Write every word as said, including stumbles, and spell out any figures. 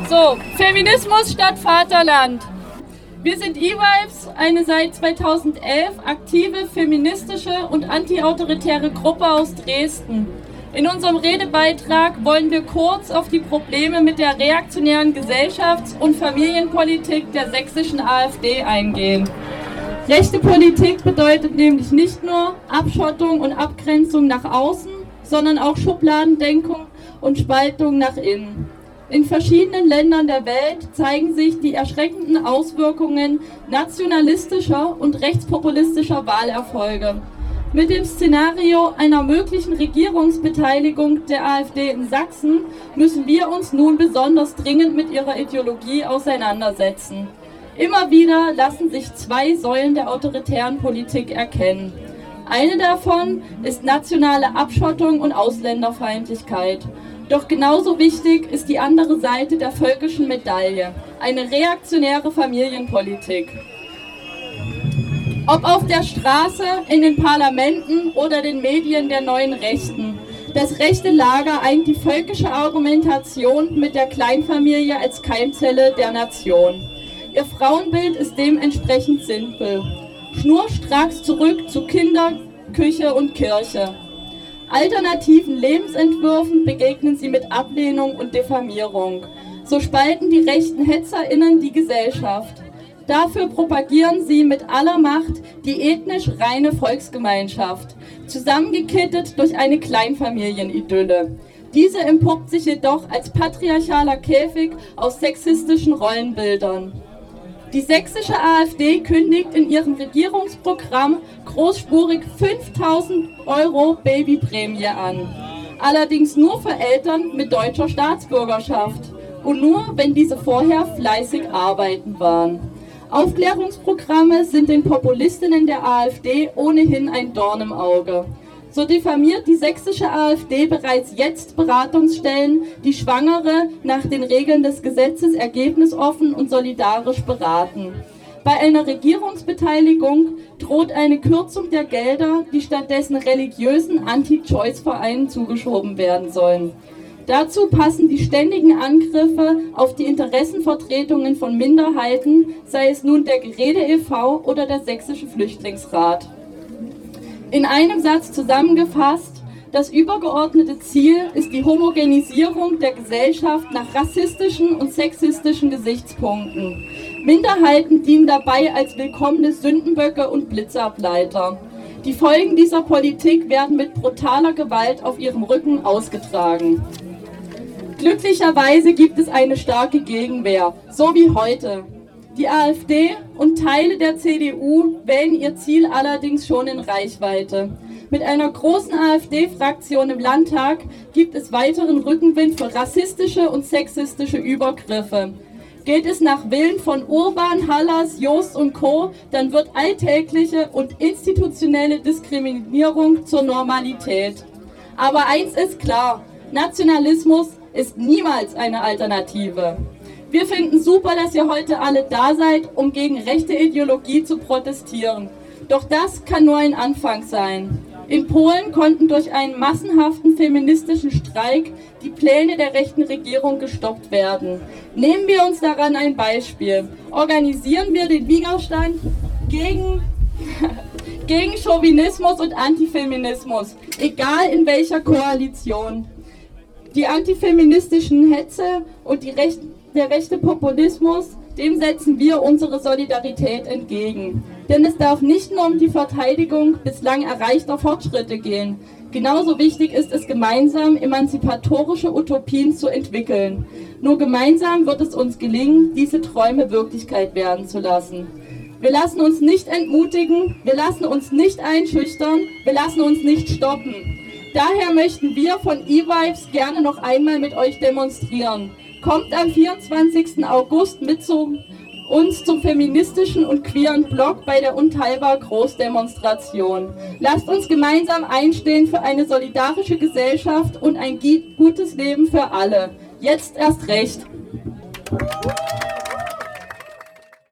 So, Feminismus statt Vaterland. Wir sind E-Vibes, eine seit zweitausendelf aktive feministische und antiautoritäre Gruppe aus Dresden. In unserem Redebeitrag wollen wir kurz auf die Probleme mit der reaktionären Gesellschafts- und Familienpolitik der sächsischen AfD eingehen. Rechte Politik bedeutet nämlich nicht nur Abschottung und Abgrenzung nach außen, sondern auch Schubladendenkung und Spaltung nach innen. In verschiedenen Ländern der Welt zeigen sich die erschreckenden Auswirkungen nationalistischer und rechtspopulistischer Wahlerfolge. Mit dem Szenario einer möglichen Regierungsbeteiligung der AfD in Sachsen müssen wir uns nun besonders dringend mit ihrer Ideologie auseinandersetzen. Immer wieder lassen sich zwei Säulen der autoritären Politik erkennen. Eine davon ist nationale Abschottung und Ausländerfeindlichkeit. Doch genauso wichtig ist die andere Seite der völkischen Medaille, eine reaktionäre Familienpolitik. Ob auf der Straße, in den Parlamenten oder den Medien der neuen Rechten. Das rechte Lager eint die völkische Argumentation mit der Kleinfamilie als Keimzelle der Nation. Ihr Frauenbild ist dementsprechend simpel. Schnurstracks zurück zu Kinder, Küche und Kirche. Alternativen Lebensentwürfen begegnen sie mit Ablehnung und Diffamierung. So spalten die rechten HetzerInnen die Gesellschaft. Dafür propagieren sie mit aller Macht die ethnisch reine Volksgemeinschaft, zusammengekittet durch eine Kleinfamilienidylle. Diese empuppt sich jedoch als patriarchaler Käfig aus sexistischen Rollenbildern. Die sächsische AfD kündigt in ihrem Regierungsprogramm großspurig fünftausend Euro Babyprämie an. Allerdings nur für Eltern mit deutscher Staatsbürgerschaft und nur, wenn diese vorher fleißig arbeiten waren. Aufklärungsprogramme sind den Populistinnen der AfD ohnehin ein Dorn im Auge. So diffamiert die sächsische AfD bereits jetzt Beratungsstellen, die Schwangere nach den Regeln des Gesetzes ergebnisoffen und solidarisch beraten. Bei einer Regierungsbeteiligung droht eine Kürzung der Gelder, die stattdessen religiösen Anti-Choice-Vereinen zugeschoben werden sollen. Dazu passen die ständigen Angriffe auf die Interessenvertretungen von Minderheiten, sei es nun der Gerede e V oder der Sächsische Flüchtlingsrat. In einem Satz zusammengefasst, das übergeordnete Ziel ist die Homogenisierung der Gesellschaft nach rassistischen und sexistischen Gesichtspunkten. Minderheiten dienen dabei als willkommene Sündenböcke und Blitzableiter. Die Folgen dieser Politik werden mit brutaler Gewalt auf ihrem Rücken ausgetragen. Glücklicherweise gibt es eine starke Gegenwehr, so wie heute. Die AfD und Teile der C D U wählen ihr Ziel allerdings schon in Reichweite. Mit einer großen AfD-Fraktion im Landtag gibt es weiteren Rückenwind für rassistische und sexistische Übergriffe. Geht es nach Willen von Urban, Hallas, Jost und Co., dann wird alltägliche und institutionelle Diskriminierung zur Normalität. Aber eins ist klar, Nationalismus ist niemals eine Alternative. Wir finden super, dass ihr heute alle da seid, um gegen rechte Ideologie zu protestieren. Doch das kann nur ein Anfang sein. In Polen konnten durch einen massenhaften feministischen Streik die Pläne der rechten Regierung gestoppt werden. Nehmen wir uns daran ein Beispiel. Organisieren wir den Widerstand gegen, gegen Chauvinismus und Antifeminismus, egal in welcher Koalition. Die antifeministischen Hetze und die rechten Der rechte Populismus, dem setzen wir unsere Solidarität entgegen. Denn es darf nicht nur um die Verteidigung bislang erreichter Fortschritte gehen. Genauso wichtig ist es, gemeinsam emanzipatorische Utopien zu entwickeln. Nur gemeinsam wird es uns gelingen, diese Träume Wirklichkeit werden zu lassen. Wir lassen uns nicht entmutigen, wir lassen uns nicht einschüchtern, wir lassen uns nicht stoppen. Daher möchten wir von E-Vibes gerne noch einmal mit euch demonstrieren. Kommt am vierundzwanzigsten August mit zu uns zum feministischen und queeren Blog bei der Unteilbar Großdemonstration. Lasst uns gemeinsam einstehen für eine solidarische Gesellschaft und ein gutes Leben für alle. Jetzt erst recht.